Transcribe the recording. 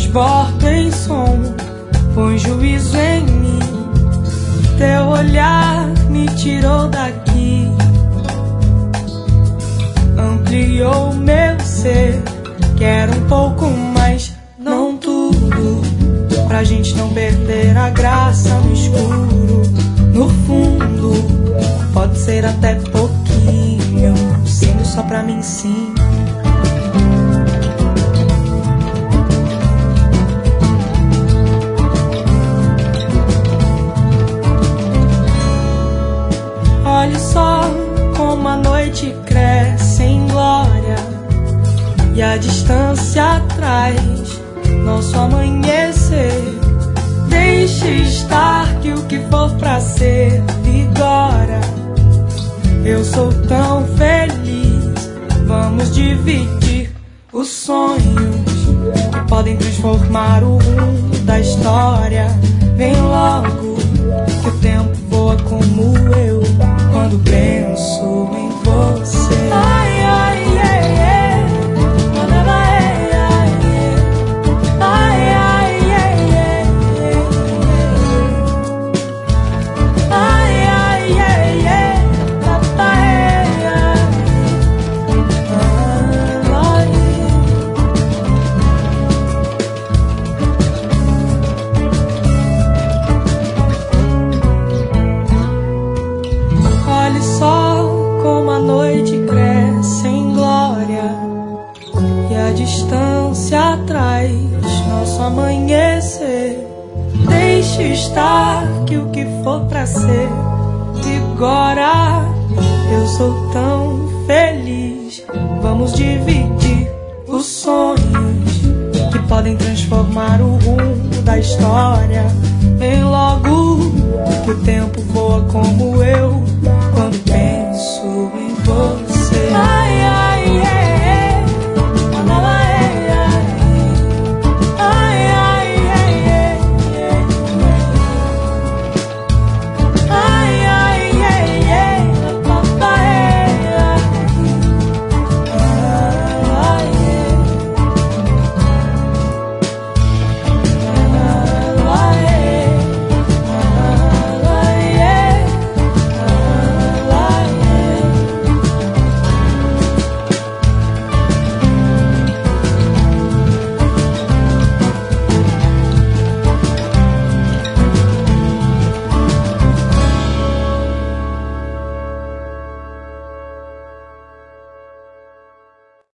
transbordo em som, põe juízo em mim. Teu olhar me tirou daqui, ampliou meu ser. Quero um pouco mais, não tudo, pra gente não perder a graça no escuro. No fundo, pode ser até pouquinho, sendo só pra mim sim. Olhe só como a noite cresce em glória e a distância traz nosso amanhecer. Deixe estar que o que for pra ser vigora. Eu sou tão feliz, vamos dividir os sonhos que podem transformar o rumo da história. Vem logo que o tempo voa como eu quando penso em você. Ai, ai, ai, ai. Ai, ai, ai, ai. Ai, ai, ai, ai. Olhe só como a noite cresce em glória e a distância traz nosso amanhecer. Deixe estar que o que for pra ser vigora. Eu sou tão feliz, vamos dividir os sonhos que podem transformar o rumo da história. Vem logo que o tempo voa como eu